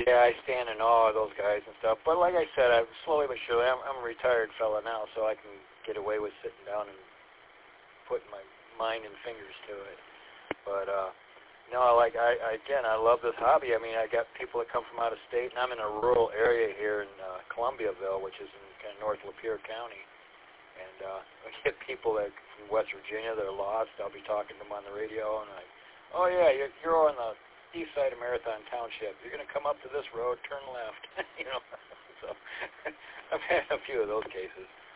yeah, I stand in awe of those guys and stuff. But like I said, I'm slowly but surely, I'm a retired fella now, so I can get away with sitting down and putting my mind and fingers to it. But no, I love this hobby. I mean, I got people that come from out of state, and I'm in a rural area here in Columbiaville, which is in kind of North Lapeer County. And I get people that from West Virginia that are lost. I'll be talking to them on the radio, and oh yeah, you're on the east side of Marathon Township. You're going to come up to this road, turn left. You know, so I've had a few of those cases.